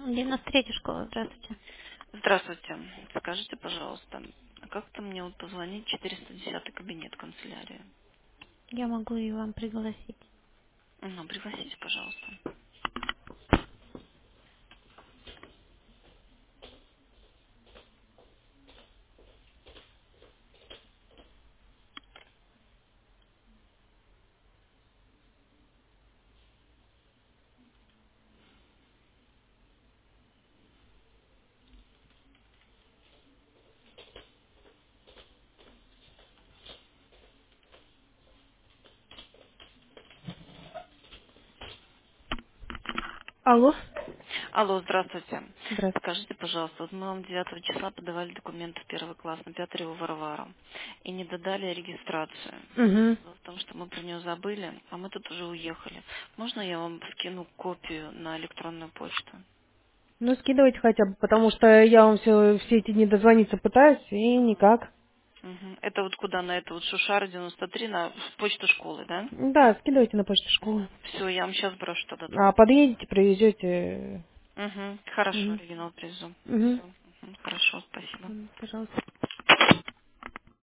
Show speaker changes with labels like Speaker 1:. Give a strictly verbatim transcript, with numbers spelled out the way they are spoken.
Speaker 1: девяносто третья школа, здравствуйте.
Speaker 2: Здравствуйте. Скажите, пожалуйста, а как-то мне вот позвонить в четыреста десятый кабинет канцелярии?
Speaker 1: Я могу и вам пригласить.
Speaker 2: Ну, пригласите, пожалуйста.
Speaker 1: Алло.
Speaker 2: Алло, здравствуйте.
Speaker 1: Здравствуйте.
Speaker 2: Скажите, пожалуйста, вот мы вам девятого числа подавали документы в первый класс на Пятрева Варвару и не додали регистрацию.
Speaker 1: Угу.
Speaker 2: Дело в том, что мы про нее забыли, а мы тут уже уехали. Можно я вам скину копию на электронную почту?
Speaker 1: Ну, скидывайте хотя бы, потому что я вам все, все эти дни дозвониться пытаюсь, и никак.
Speaker 2: Мгм. Это вот куда? На это вот Шушара девяносто три, на почту школы, да?
Speaker 1: Да, скидывайте на почту школы.
Speaker 2: Все, я вам сейчас брошу тогда
Speaker 1: А
Speaker 2: трубку.
Speaker 1: подъедете, привезете.
Speaker 2: Угу. Хорошо,
Speaker 1: Угу.
Speaker 2: оригинал привезу.
Speaker 1: Угу.
Speaker 2: Все. Хорошо, спасибо.
Speaker 1: Пожалуйста.